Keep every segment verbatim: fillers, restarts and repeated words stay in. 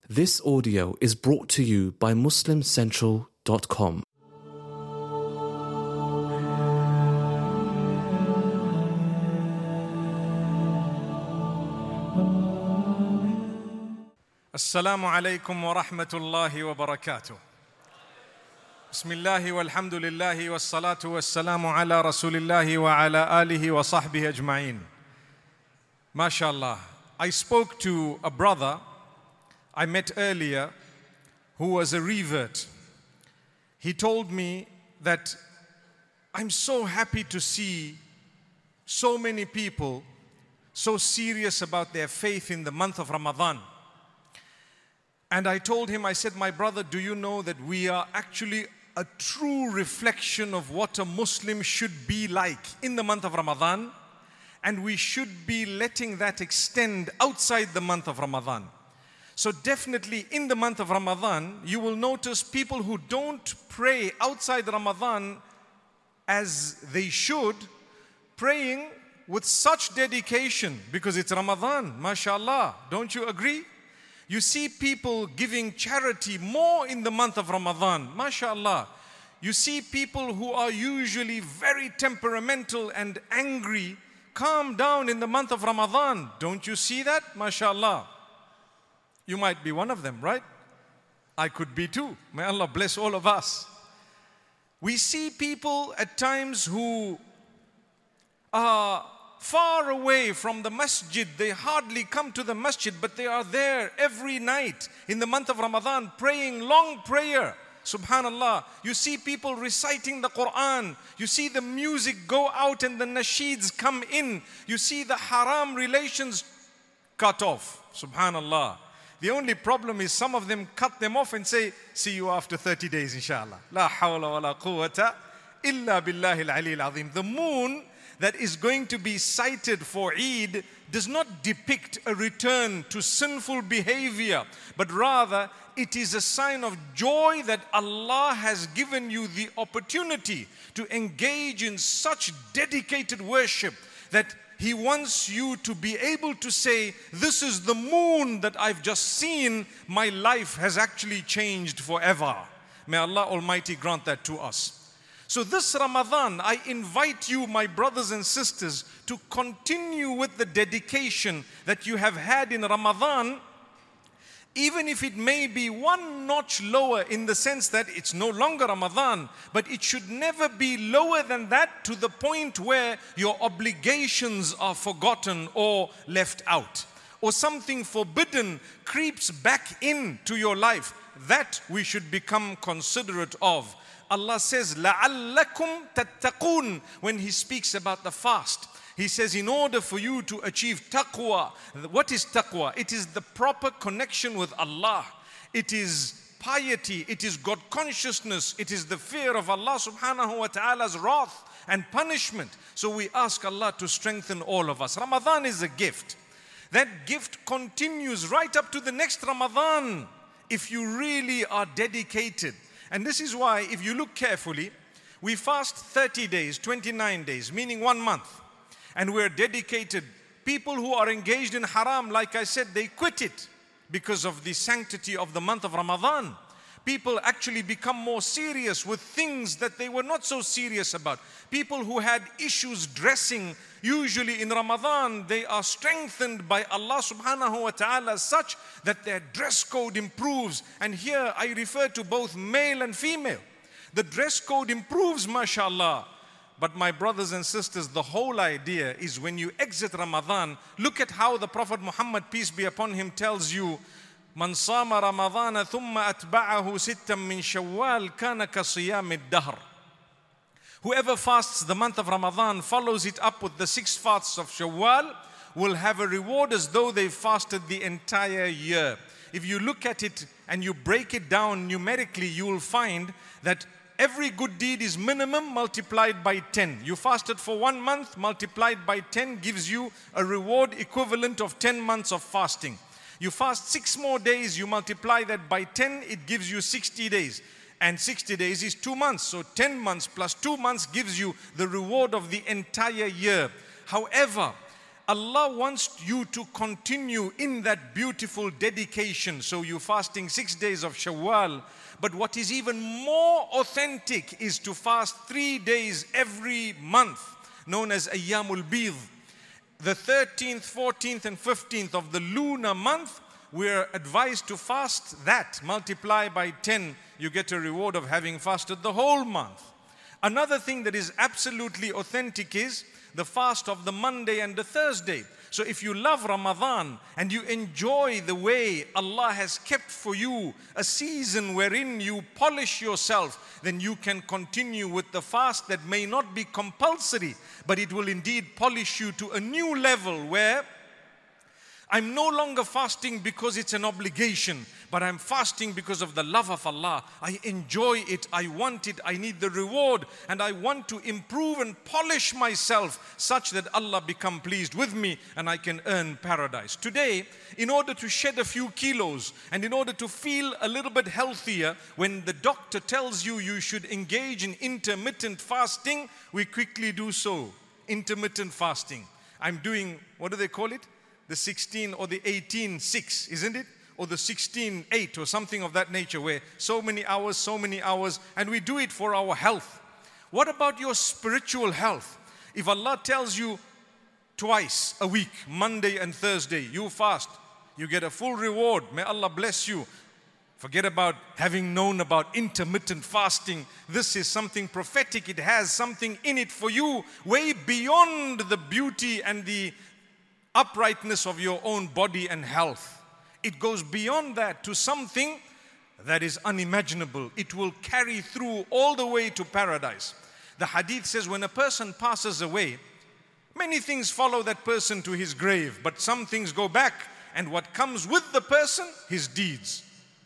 This audio is brought to you by Muslim Central dot com. Assalamu alaikum wa rahmatullahi wa barakatuh. Bismillahi walhamdulillahi wassalatu wassalamu ala rasulillahi wa ala alihi wa sahbihi ajma'in. MashaAllah. I spoke to a brother I met earlier who was a revert. He told me that I'm so happy to see so many people so serious about their faith in the month of Ramadan. And I told him, I said, my brother, do you know that we are actually a true reflection of what a Muslim should be like in the month of Ramadan? And we should be letting that extend outside the month of Ramadan. So definitely in the month of Ramadan, you will notice people who don't pray outside Ramadan as they should, praying with such dedication because it's Ramadan, mashallah. Don't you agree? You see people giving charity more in the month of Ramadan, mashallah. You see people who are usually very temperamental and angry calm down in the month of Ramadan. Don't you see that? Mashallah. You might be one of them, right? I could be too. May Allah bless all of us. We see people at times who are far away from the masjid. They hardly come to the masjid, but they are there every night in the month of Ramadan praying long prayer. Subhanallah. You see people reciting the Quran. You see the music go out and the nasheeds come in. You see the haram relations cut off. Subhanallah. The only problem is some of them cut them off and say, see you after thirty days, inshallah. La hawla wa la quwwata illa billahi al-ali al-azim. The moon that is going to be sighted for Eid does not depict a return to sinful behavior, but rather it is a sign of joy that Allah has given you the opportunity to engage in such dedicated worship that He wants you to be able to say, this is the moon that I've just seen, my life has actually changed forever. May Allah Almighty grant that to us. So this Ramadan, I invite you, my brothers and sisters, to continue with the dedication that you have had in Ramadan, even if it may be one notch lower in the sense that it's no longer Ramadan, but it should never be lower than that to the point where your obligations are forgotten or left out, or something forbidden creeps back into your life. That we should become considerate of. Allah says, لَعَلَّكُمْ تَتَّقُونَ when He speaks about the fast. He says, in order for you to achieve taqwa. What is taqwa? It is the proper connection with Allah. It is piety. It is God consciousness. It is the fear of Allah subhanahu wa ta'ala's wrath and punishment. So we ask Allah to strengthen all of us. Ramadan is a gift. That gift continues right up to the next Ramadan if you really are dedicated. And this is why, if you look carefully, we fast thirty days, twenty-nine days, meaning one month. And we're dedicated. People who are engaged in haram, like I said, they quit it because of the sanctity of the month of Ramadan. People actually become more serious with things that they were not so serious about. People who had issues dressing, usually in Ramadan, they are strengthened by Allah subhanahu wa ta'ala such that their dress code improves. And here I refer to both male and female. The dress code improves, mashallah. But my brothers and sisters, the whole idea is when you exit Ramadan, look at how the Prophet Muhammad, peace be upon him, tells you, Man sama Ramadana thumma atba'ahu sittam min shawwal kana ka siyam ad-dahr. Whoever fasts the month of Ramadan, follows it up with the six fasts of Shawwal, will have a reward as though they fasted the entire year. If you look at it and you break it down numerically, you will find that every good deed is minimum multiplied by ten. You fasted for one month, multiplied by ten gives you a reward equivalent of ten months of fasting. You fast six more days, you multiply that by ten, it gives you sixty days. And sixty days is two months. So ten months plus two months gives you the reward of the entire year. However, Allah wants you to continue in that beautiful dedication. So you're fasting six days of Shawwal. But what is even more authentic is to fast three days every month, known as Ayyamul Bidh. The thirteenth, fourteenth and fifteenth of the lunar month, we're advised to fast that. Multiply by ten, you get a reward of having fasted the whole month. Another thing that is absolutely authentic is the fast of the Monday and the Thursday. So if you love Ramadan and you enjoy the way Allah has kept for you a season wherein you polish yourself, then you can continue with the fast that may not be compulsory, but it will indeed polish you to a new level where I'm no longer fasting because it's an obligation, but I'm fasting because of the love of Allah. I enjoy it, I want it, I need the reward, and I want to improve and polish myself such that Allah become pleased with me and I can earn paradise. Today, in order to shed a few kilos and in order to feel a little bit healthier, when the doctor tells you you should engage in intermittent fasting, we quickly do so. Intermittent fasting. I'm doing, what do they call it? The sixteen or the eighteen six, isn't it? Or the sixteen eight or something of that nature, where so many hours, so many hours, and we do it for our health. What about your spiritual health? If Allah tells you twice a week, Monday and Thursday, you fast, you get a full reward. May Allah bless you. Forget about having known about intermittent fasting. This is something prophetic. It has something in it for you way beyond the beauty and the uprightness of your own body and health. It goes beyond that to something that is unimaginable. It will carry through all the way to paradise. The hadith says when a person passes away, many things follow that person to his grave, but some things go back, and what comes with the person, his deeds.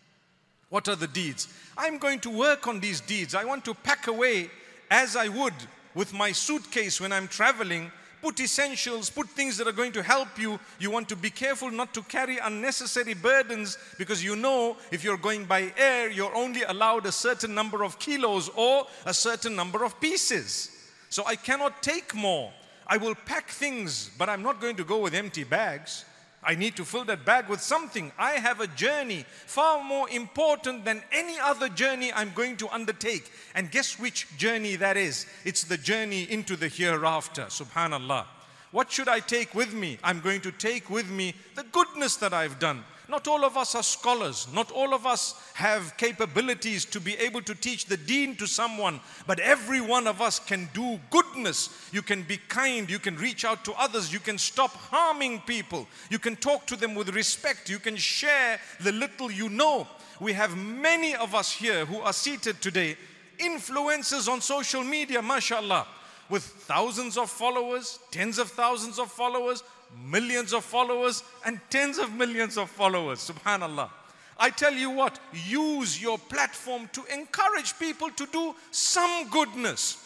What are the deeds? I'm going to work on these deeds. I want to pack away as I would with my suitcase when I'm traveling. Put essentials, put things that are going to help you. You want to be careful not to carry unnecessary burdens, because you know if you're going by air, you're only allowed a certain number of kilos or a certain number of pieces. So I cannot take more. I will pack things, but I'm not going to go with empty bags. I need to fill that bag with something. I have a journey far more important than any other journey I'm going to undertake. And guess which journey that is? It's the journey into the hereafter. Subhanallah. What should I take with me? I'm going to take with me the goodness that I've done. Not all of us are scholars. Not all of us have capabilities to be able to teach the deen to someone. But every one of us can do goodness. You can be kind. You can reach out to others. You can stop harming people. You can talk to them with respect. You can share the little you know. We have many of us here who are seated today, influencers on social media, mashallah, with thousands of followers, tens of thousands of followers, millions of followers and tens of millions of followers. Subhanallah. I tell you what, use your platform to encourage people to do some goodness.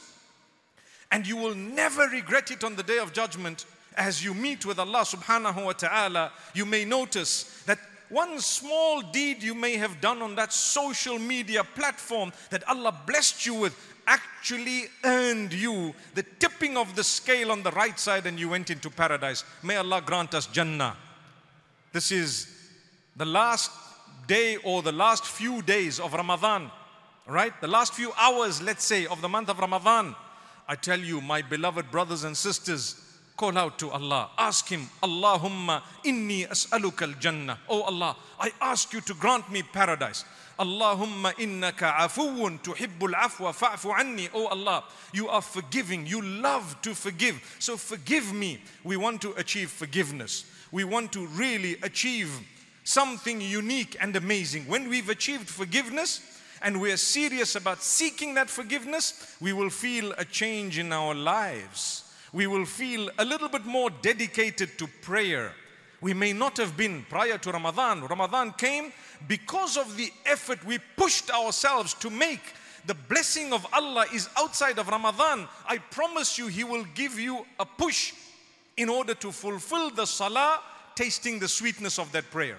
And you will never regret it on the Day of Judgment. As you meet with Allah subhanahu wa ta'ala, you may notice that one small deed you may have done on that social media platform that Allah blessed you with actually earned you the tipping of the scale on the right side, and you went into paradise. May Allah grant us Jannah. This is the last day or the last few days of Ramadan, right? The last few hours, let's say, of the month of Ramadan. I tell you, my beloved brothers and sisters, call out to Allah. Ask Him, Allahumma inni as'aluka al-Jannah. Oh Allah, I ask you to grant me paradise. Allahumma innaka afuwun tuhibbul afwa fa'fu anni. Oh Allah, you are forgiving. You love to forgive. So forgive me. We want to achieve forgiveness. We want to really achieve something unique and amazing. When we've achieved forgiveness and we're serious about seeking that forgiveness, we will feel a change in our lives. We will feel a little bit more dedicated to prayer. We may not have been prior to Ramadan. Ramadan came because of the effort we pushed ourselves to make. The blessing of Allah is outside of Ramadan. I promise you, He will give you a push in order to fulfill the salah, tasting the sweetness of that prayer.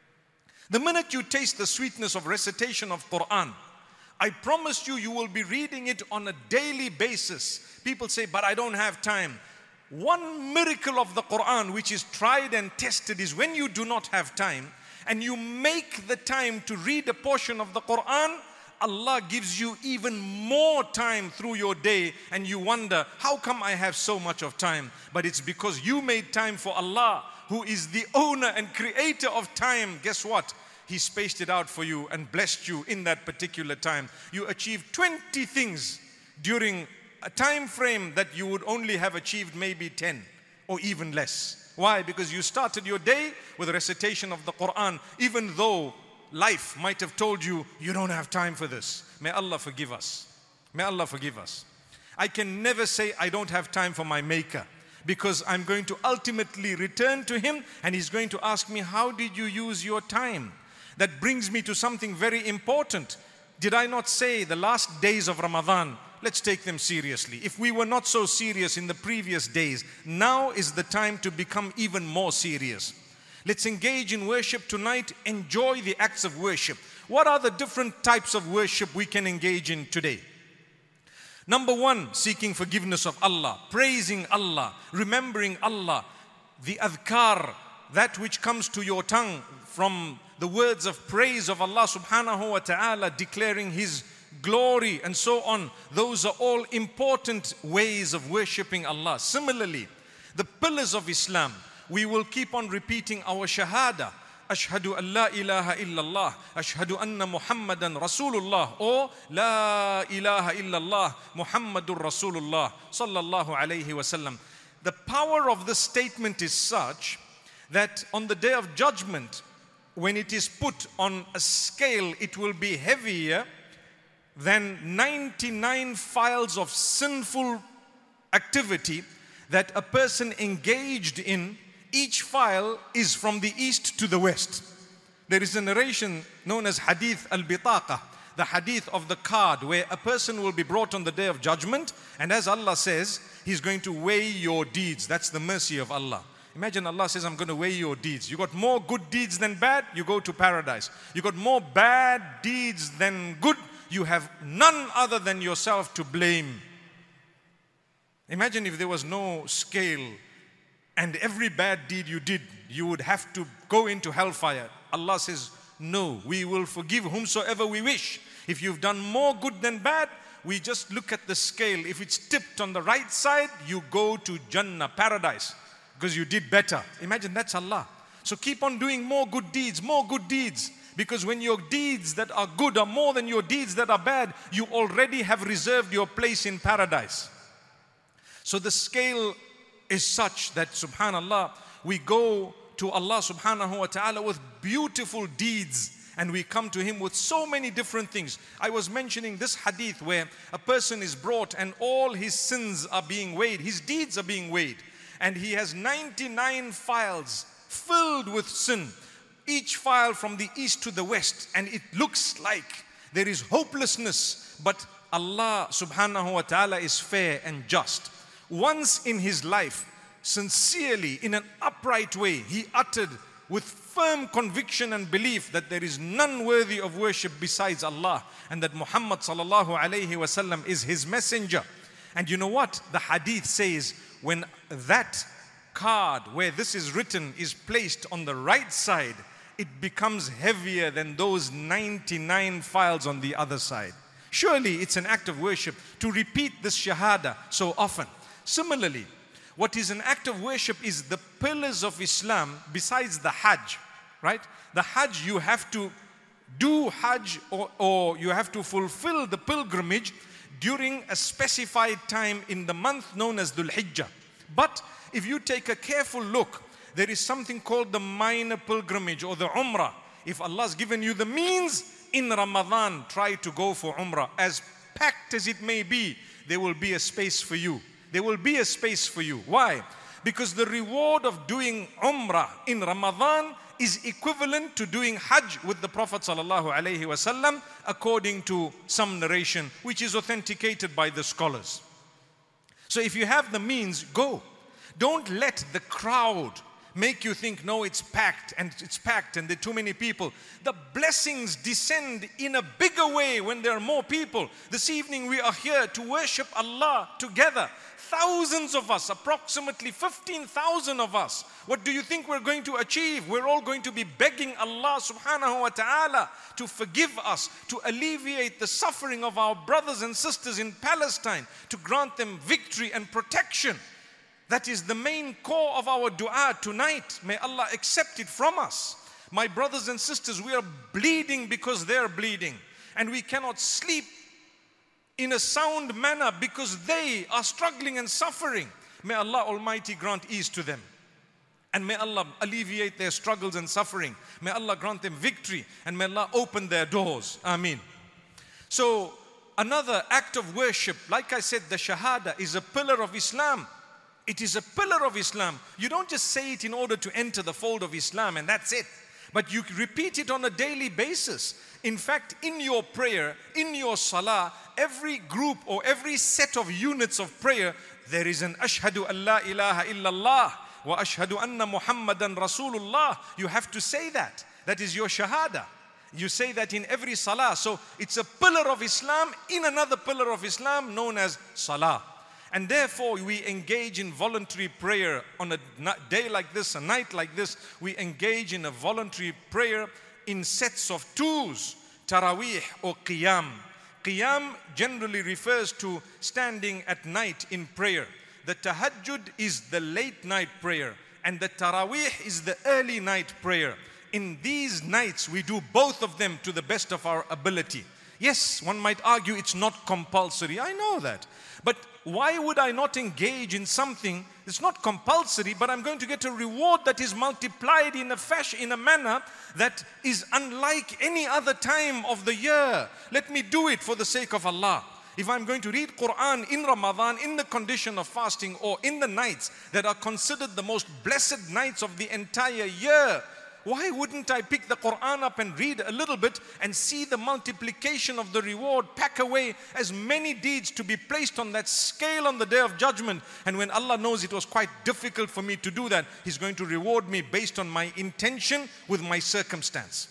The minute you taste the sweetness of recitation of Quran, I promise you, you will be reading it on a daily basis. People say, but I don't have time. One miracle of the Quran which is tried and tested is when you do not have time and you make the time to read a portion of the Quran, Allah gives you even more time through your day, and you wonder, how come I have so much of time? But it's because you made time for Allah, who is the owner and creator of time. Guess what? He spaced it out for you and blessed you in that particular time. You achieved twenty things during a time frame that you would only have achieved maybe ten or even less. Why? Because you started your day with a recitation of the Quran, even though life might have told you, you don't have time for this. May Allah forgive us. May Allah forgive us. I can never say I don't have time for my Maker, because I'm going to ultimately return to Him and He's going to ask me, how did you use your time? That brings me to something very important. Did I not say the last days of Ramadan, let's take them seriously. If we were not so serious in the previous days, now is the time to become even more serious. Let's engage in worship tonight. Enjoy the acts of worship. What are the different types of worship we can engage in today? Number one, seeking forgiveness of Allah, praising Allah, remembering Allah, the adhkar, that which comes to your tongue from the words of praise of Allah subhanahu wa ta'ala, declaring His glory and so on. Those are all important ways of worshipping Allah. Similarly, the pillars of Islam, we will keep on repeating our shahada. Ashhadu an la ilaha illallah, ashhadu anna Muhammadan Rasulullah, or la ilaha illallah, Muhammadur Rasulullah sallallahu alayhi wasallam. The power of this statement is such that on the day of judgment, when it is put on a scale, it will be heavier than ninety-nine files of sinful activity that a person engaged in. Each file is from the east to the west. There is a narration known as Hadith al-Bitaqa, the hadith of the card, where a person will be brought on the day of judgment, and as Allah says, He's going to weigh your deeds. That's the mercy of Allah. Imagine Allah says, I'm going to weigh your deeds. You got more good deeds than bad, you go to paradise. You got more bad deeds than good, you have none other than yourself to blame. Imagine if there was no scale, and every bad deed you did, you would have to go into hellfire. Allah says, no, we will forgive whomsoever we wish. If you've done more good than bad, we just look at the scale. If it's tipped on the right side, you go to Jannah, paradise, because you did better. Imagine, that's Allah. So keep on doing more good deeds, more good deeds. Because when your deeds that are good are more than your deeds that are bad, you already have reserved your place in paradise. So the scale is such that, subhanallah, we go to Allah subhanahu wa ta'ala with beautiful deeds, and we come to Him with so many different things. I was mentioning this hadith where a person is brought and all his sins are being weighed, his deeds are being weighed, and he has ninety-nine files filled with sin, each file from the east to the west, and it looks like there is hopelessness, but Allah subhanahu wa ta'ala is fair and just. Once in his life, sincerely, in an upright way, he uttered with firm conviction and belief that there is none worthy of worship besides Allah, and that Muhammad sallallahu alayhi wasallam is His messenger. And you know what? The hadith says, when that card where this is written is placed on the right side, it becomes heavier than those ninety-nine files on the other side. Surely it's an act of worship to repeat this shahada so often. Similarly, what is an act of worship is the pillars of Islam besides the Hajj, right? The Hajj, you have to do Hajj, or, or you have to fulfill the pilgrimage during a specified time in the month known as Dhul Hijjah. But if you take a careful look, there is something called the minor pilgrimage or the Umrah. If Allah's given you the means, in Ramadan, try to go for Umrah. As packed as it may be, there will be a space for you. There will be a space for you. Why? Because the reward of doing Umrah in Ramadan is equivalent to doing Hajj with the Prophet sallallahu alaihi wasallam, according to some narration which is authenticated by the scholars. So if you have the means, go. Don't let the crowd make you think, no, it's packed and it's packed and there are too many people. The blessings descend in a bigger way when there are more people. This evening we are here to worship Allah together. Thousands of us, approximately fifteen thousand of us. What do you think we're going to achieve? We're all going to be begging Allah subhanahu wa ta'ala to forgive us, to alleviate the suffering of our brothers and sisters in Palestine, to grant them victory and protection. That is the main core of our dua tonight. May Allah accept it from us. My brothers and sisters, we are bleeding because they're bleeding. And we cannot sleep in a sound manner because they are struggling and suffering. May Allah Almighty grant ease to them. And may Allah alleviate their struggles and suffering. May Allah grant them victory. And may Allah open their doors. Ameen. So another act of worship, like I said, the Shahada is a pillar of Islam. It is a pillar of Islam. You don't just say it in order to enter the fold of Islam and that's it. But you repeat it on a daily basis. In fact, in your prayer, in your salah, every group or every set of units of prayer, there is an ashhadu an la ilaha illallah wa ashhadu anna Muhammadan Rasulullah. You have to say that. That is your shahada. You say that in every salah. So it's a pillar of Islam in another pillar of Islam known as salah. And therefore we engage in voluntary prayer on a day like this, a night like this. We engage in a voluntary prayer in sets of twos, Taraweeh or Qiyam. Qiyam generally refers to standing at night in prayer. The Tahajjud is the late night prayer and the Taraweeh is the early night prayer. In these nights we do both of them to the best of our ability. Yes, one might argue it's not compulsory. I know that. But why would I not engage in something that's not compulsory, but I'm going to get a reward that is multiplied in a fashion, in a manner that is unlike any other time of the year. Let me do it for the sake of Allah. If I'm going to read Quran in Ramadan, in the condition of fasting, or in the nights that are considered the most blessed nights of the entire year, why wouldn't I pick the Quran up and read a little bit and see the multiplication of the reward, pack away as many deeds to be placed on that scale on the day of judgment? And when Allah knows it was quite difficult for me to do that, He's going to reward me based on my intention with my circumstance.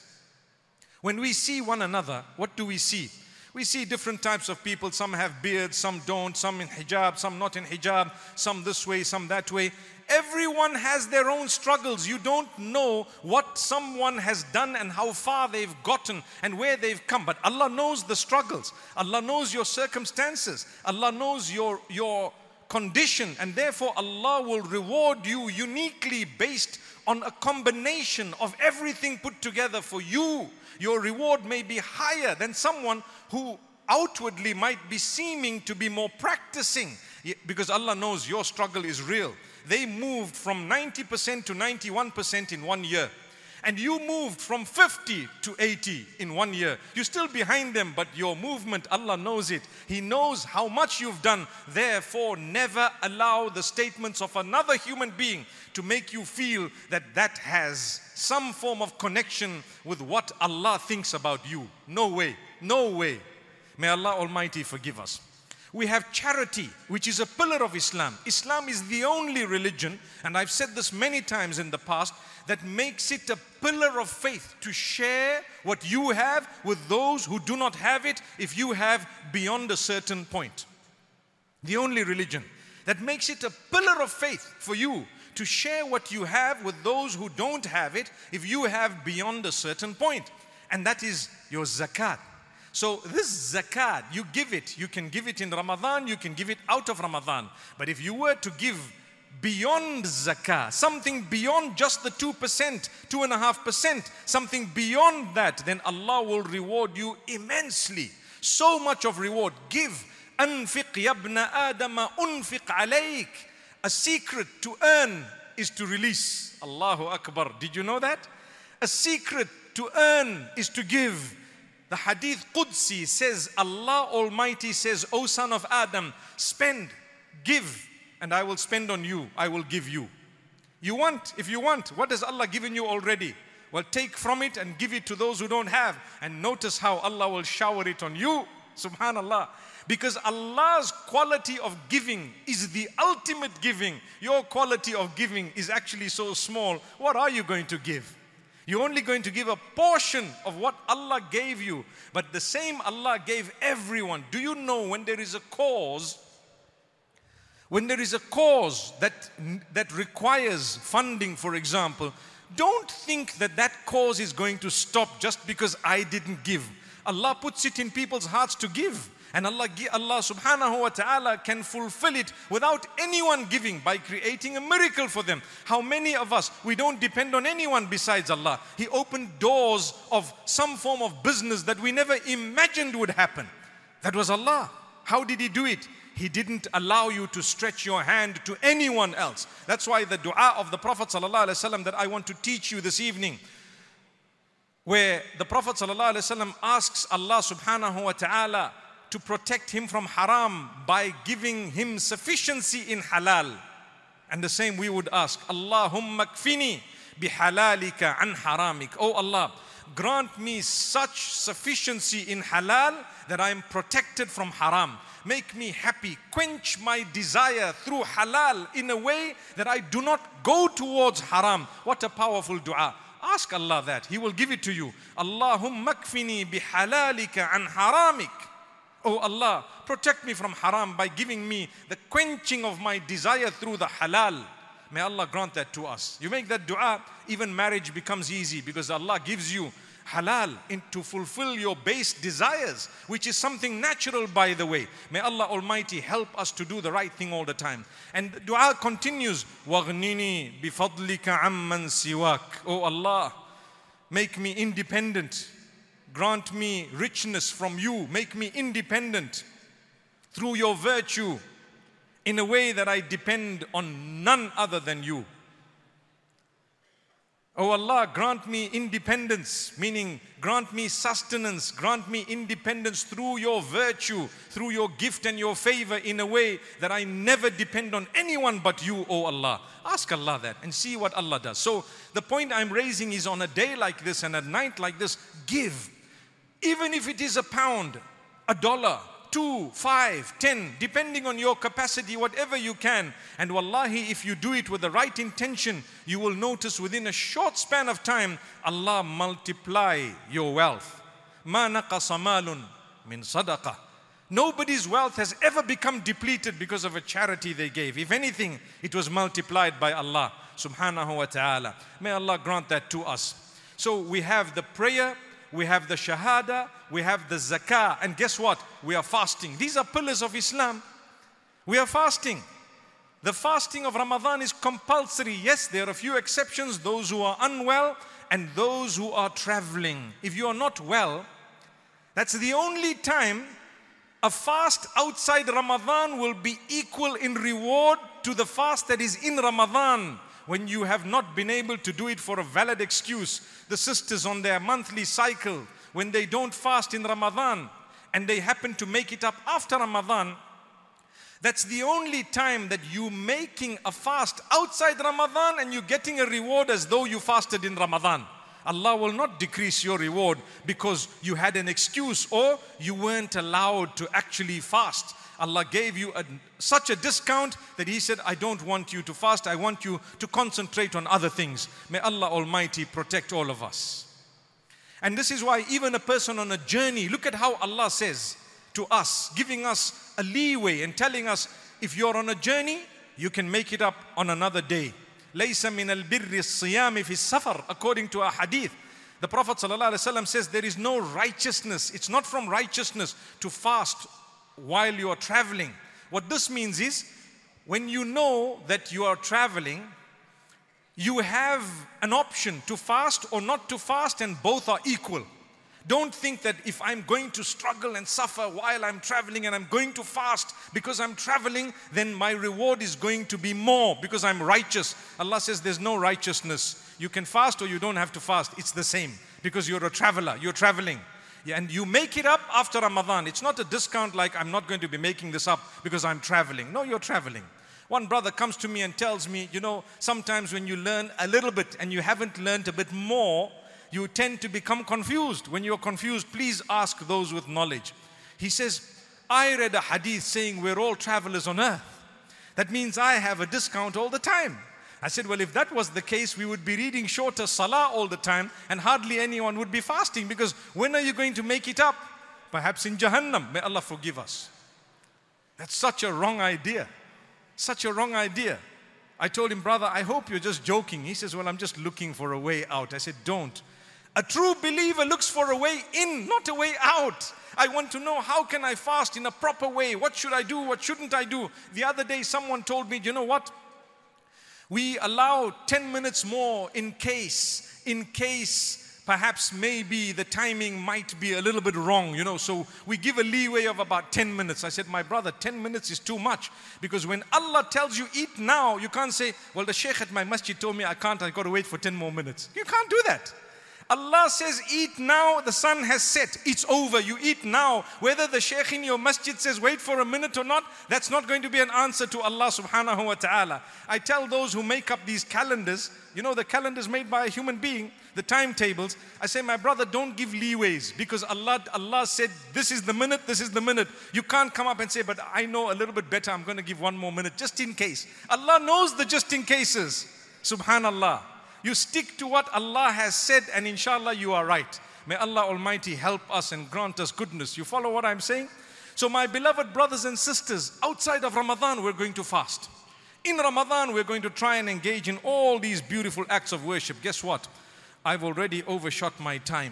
When we see one another, what do we see? We see different types of people. Some have beards, some don't, some in hijab, some not in hijab, some this way, some that way. Everyone has their own struggles. You don't know what someone has done and how far they've gotten and where they've come. But Allah knows the struggles. Allah knows your circumstances. Allah knows your, your condition. And therefore Allah will reward you uniquely based on a combination of everything put together for you. Your reward may be higher than someone who outwardly might be seeming to be more practicing. Because Allah knows your struggle is real. They moved from ninety percent to ninety-one percent in one year. And you moved from fifty to eighty in one year. You're still behind them, but your movement, Allah knows it. He knows how much you've done. Therefore, never allow the statements of another human being to make you feel that that has some form of connection with what Allah thinks about you. No way, no way. May Allah Almighty forgive us. We have charity, which is a pillar of Islam. Islam is the only religion, and I've said this many times in the past, that makes it a pillar of faith to share what you have with those who do not have it if you have beyond a certain point. The only religion that makes it a pillar of faith for you to share what you have with those who don't have it if you have beyond a certain point. And that is your zakat. So this zakat, you give it. You can give it in Ramadan, you can give it out of Ramadan. But if you were to give beyond zakah, something beyond just the two percent, two point five percent, something beyond that, then Allah will reward you immensely. So much of reward. Give. أنفق يا ابن آدم أنفق عليك. A secret to earn is to release. Allahu Akbar. Did you know that? A secret to earn is to give. The Hadith Qudsi says, Allah Almighty says, O son of Adam, spend, give, and I will spend on you, I will give you. You want, if you want, what has Allah given you already? Well, take from it and give it to those who don't have. And notice how Allah will shower it on you. Subhanallah. Because Allah's quality of giving is the ultimate giving. Your quality of giving is actually so small. What are you going to give? You're only going to give a portion of what Allah gave you. But the same Allah gave everyone. Do you know when there is a cause, when there is a cause that, that requires funding, for example, don't think that that cause is going to stop just because I didn't give. Allah puts it in people's hearts to give. And Allah, Allah subhanahu wa ta'ala can fulfill it without anyone giving by creating a miracle for them. How many of us, we don't depend on anyone besides Allah. He opened doors of some form of business that we never imagined would happen. That was Allah. How did He do it? He didn't allow you to stretch your hand to anyone else. That's why the dua of the Prophet sallallahu alaihi wasallam that I want to teach you this evening, where the Prophet sallallahu alaihi wasallam asks Allah subhanahu wa ta'ala to protect him from haram by giving him sufficiency in halal. And the same we would ask, Allahumma kfini bihalalika an haramik. Oh Allah, grant me such sufficiency in halal that I am protected from haram. Make me happy, quench my desire through halal in a way that I do not go towards haram. What a powerful dua. Ask Allah that, He will give it to you. Allahumma kfini bihalalika an haramik. Oh Allah, protect me from haram by giving me the quenching of my desire through the halal. May Allah grant that to us. You make that dua, even marriage becomes easy because Allah gives you halal in, to fulfill your base desires, which is something natural, by the way. May Allah Almighty help us to do the right thing all the time. And the dua continues, وَغْنِنِي بِفَضْلِكَ عَمَّنْ سِوَاكَ. Oh Allah, make me independent. Grant me richness from you. Make me independent through your virtue in a way that I depend on none other than you. Oh Allah, grant me independence, meaning grant me sustenance, grant me independence through your virtue, through your gift and your favor in a way that I never depend on anyone but you, oh Allah. Ask Allah that and see what Allah does. So the point I'm raising is, on a day like this and a night like this, give. Even if it is a pound, a dollar, two, five, ten, depending on your capacity, whatever you can. And wallahi, if you do it with the right intention, you will notice within a short span of time, Allah multiply your wealth. مَا نَقَصَ مَالٌ مِنْ صَدَقَةٍ. Nobody's wealth has ever become depleted because of a charity they gave. If anything, it was multiplied by Allah subhanahu wa ta'ala. May Allah grant that to us. So we have the prayer, we have the shahada, we have the zakah, and guess what? We are fasting. These are pillars of Islam. We are fasting. The fasting of Ramadan is compulsory. Yes, there are a few exceptions, those who are unwell and those who are traveling. If you are not well, that's the only time a fast outside Ramadan will be equal in reward to the fast that is in Ramadan. When you have not been able to do it for a valid excuse. The sisters on their monthly cycle, when they don't fast in Ramadan and they happen to make it up after Ramadan, that's the only time that you making a fast outside Ramadan and you're getting a reward as though you fasted in Ramadan. Allah will not decrease your reward because you had an excuse or you weren't allowed to actually fast. Allah gave you a, such a discount that He said, I don't want you to fast, I want you to concentrate on other things. May Allah Almighty protect all of us. And this is why even a person on a journey, look at how Allah says to us, giving us a leeway and telling us, if you're on a journey, you can make it up on another day. لَيْسَ مِنَ الْبِرِّ الصِّيَامِ فِي السَّفَرِ. According to a hadith, the Prophet ﷺ says there is no righteousness. It's not from righteousness to fast while you are traveling. What this means is, when you know that you are traveling, you have an option to fast or not to fast, and both are equal. Don't think that if I'm going to struggle and suffer while I'm traveling and I'm going to fast because I'm traveling, then my reward is going to be more because I'm righteous. Allah says there's no righteousness. You can fast or you don't have to fast. It's the same because you're a traveler, you're traveling. Yeah, and you make it up after Ramadan. It's not a discount like I'm not going to be making this up because I'm traveling. No, you're traveling. One brother comes to me and tells me, you know, sometimes when you learn a little bit and you haven't learned a bit more, you tend to become confused. When you're confused, please ask those with knowledge. He says, I read a hadith saying we're all travelers on earth. That means I have a discount all the time. I said, well, if that was the case, we would be reading shorter salah all the time and hardly anyone would be fasting, because when are you going to make it up? Perhaps in Jahannam. May Allah forgive us. That's such a wrong idea. Such a wrong idea. I told him, brother, I hope you're just joking. He says, well, I'm just looking for a way out. I said, don't. A true believer looks for a way in, not a way out. I want to know, how can I fast in a proper way? What should I do? What shouldn't I do? The other day, someone told me, you know what? We allow ten minutes more in case, in case perhaps maybe the timing might be a little bit wrong, you know, so we give a leeway of about ten minutes. I said, my brother, ten minutes is too much, because when Allah tells you eat now, you can't say, well, the sheikh at my masjid told me I can't, I got to wait for ten more minutes. You can't do that. Allah says, eat now, the sun has set, it's over, you eat now. Whether the shaykh in your masjid says wait for a minute or not, that's not going to be an answer to Allah subhanahu wa ta'ala. I tell those who make up these calendars, you know, the calendars made by a human being, the timetables, I say, my brother, don't give leeways, because Allah, Allah said, this is the minute, this is the minute. You can't come up and say, but I know a little bit better, I'm going to give one more minute, just in case. Allah knows the just in cases, subhanallah. You stick to what Allah has said, and inshallah you are right. May Allah Almighty help us and grant us goodness. You follow what I'm saying? So my beloved brothers and sisters, outside of Ramadan we're going to fast. In Ramadan we're going to try and engage in all these beautiful acts of worship. Guess what? I've already overshot my time.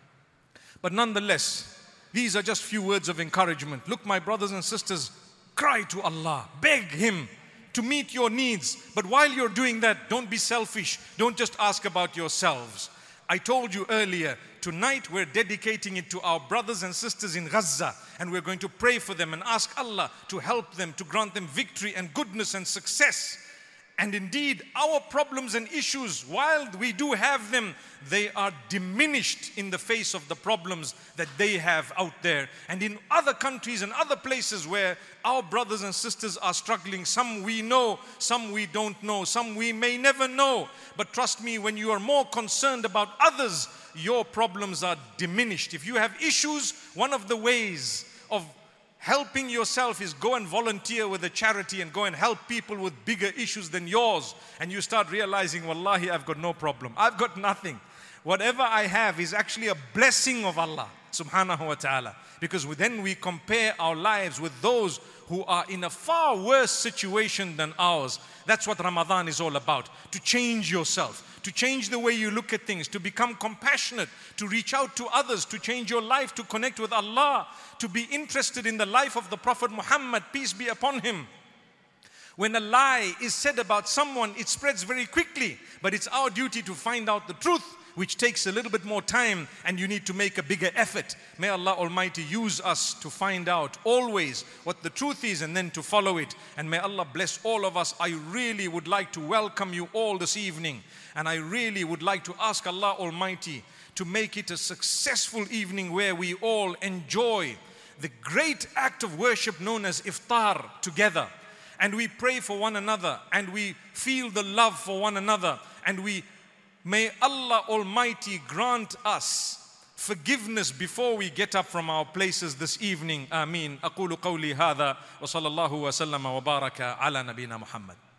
But nonetheless, these are just few words of encouragement. Look, my brothers and sisters, cry to Allah, beg Him to meet your needs. But while you're doing that, don't be selfish. Don't just ask about yourselves. I told you earlier, tonight we're dedicating it to our brothers and sisters in Gaza, and we're going to pray for them and ask Allah to help them, to grant them victory and goodness and success. And indeed, our problems and issues, while we do have them, they are diminished in the face of the problems that they have out there. And in other countries and other places where our brothers and sisters are struggling, some we know, some we don't know, some we may never know. But trust me, when you are more concerned about others, your problems are diminished. If you have issues, one of the ways of helping yourself is go and volunteer with a charity and go and help people with bigger issues than yours. And you start realizing, wallahi, I've got no problem. I've got nothing. Whatever I have is actually a blessing of Allah subhanahu wa ta'ala. Because then we compare our lives with those who are in a far worse situation than ours. That's what Ramadan is all about. To change yourself, to change the way you look at things, to become compassionate, to reach out to others, to change your life, to connect with Allah, to be interested in the life of the Prophet Muhammad, peace be upon him. When a lie is said about someone, it spreads very quickly, but it's our duty to find out the truth, which takes a little bit more time, and you need to make a bigger effort. May Allah Almighty use us to find out always what the truth is and then to follow it. And may Allah bless all of us. I really would like to welcome you all this evening, and I really would like to ask Allah Almighty to make it a successful evening where we all enjoy the great act of worship known as iftar together. And we pray for one another, and we feel the love for one another, and we may Allah Almighty grant us forgiveness before we get up from our places this evening. Ameen. أقول قولي هذا وصلى الله وسلم وبارك على نبينا محمد.